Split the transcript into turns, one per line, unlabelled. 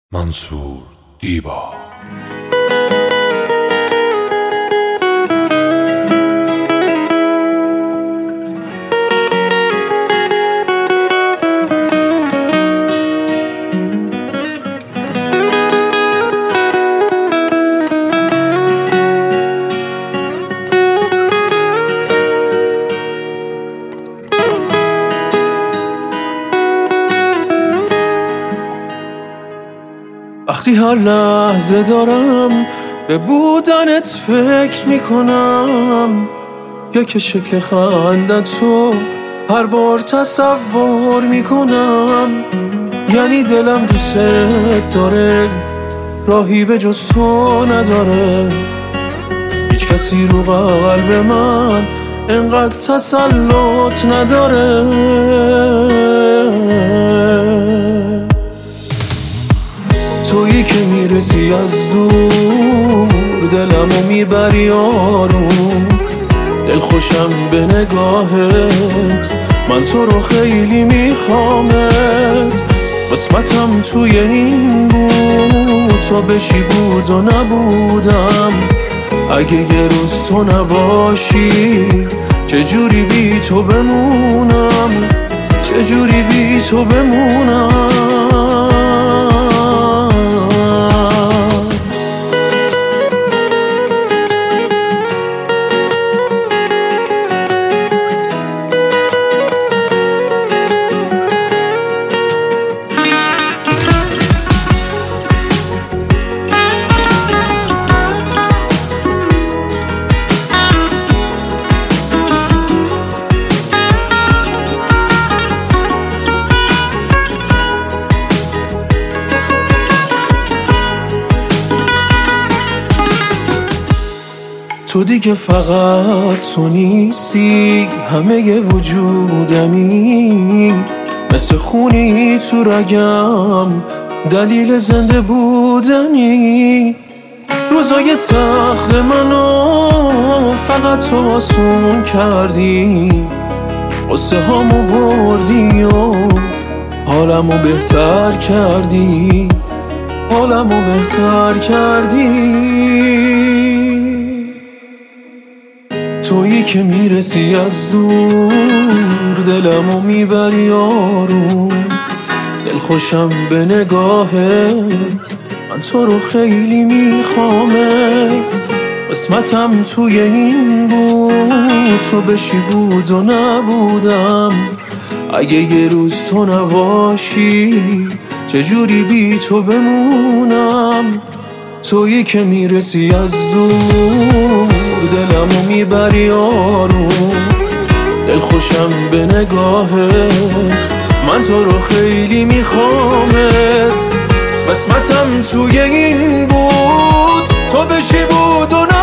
منصور دیبا.
وقتی هر لحظه دارم به بودنت فکر میکنم، یا که شکل خندتو هر بار تصور میکنم، یعنی دلم دوست داره، راهی به جز تو نداره. هیچ کسی رو قلب من انقدر تسلط نداره. تویی که میرسی از دور، دلمو میبری آروم، دلخوشم به نگاهت، من تو رو خیلی میخوامت. قسمتم توی این بود تو بشی بود و نبودم. اگه یه روز تو نباشی چجوری بی تو بمونم، چجوری بی تو بمونم. تو دیگه فقط تو نیستی، همه وجودمی، مثل خونی تو رگم، دلیل زنده بودنی. روزای سخت منو فقط تو آسون کردی، قصه هامو بردی و حالمو بهتر کردی، حالمو بهتر کردی. تویی که میرسی از دور، دلمو میبری آروم، دلخوشم به نگاهت، من تو رو خیلی میخوامت. قسمتم توی این بود تو بشی بود و نبودم. اگه یه روز تو نباشی چجوری بی تو بمونم. تویی که میرسی از دور، دلمو میبری آروم، دلخوشم به نگاهت، من تو رو خیلی میخوامت. قسمتم توی این بود تو بشی بود و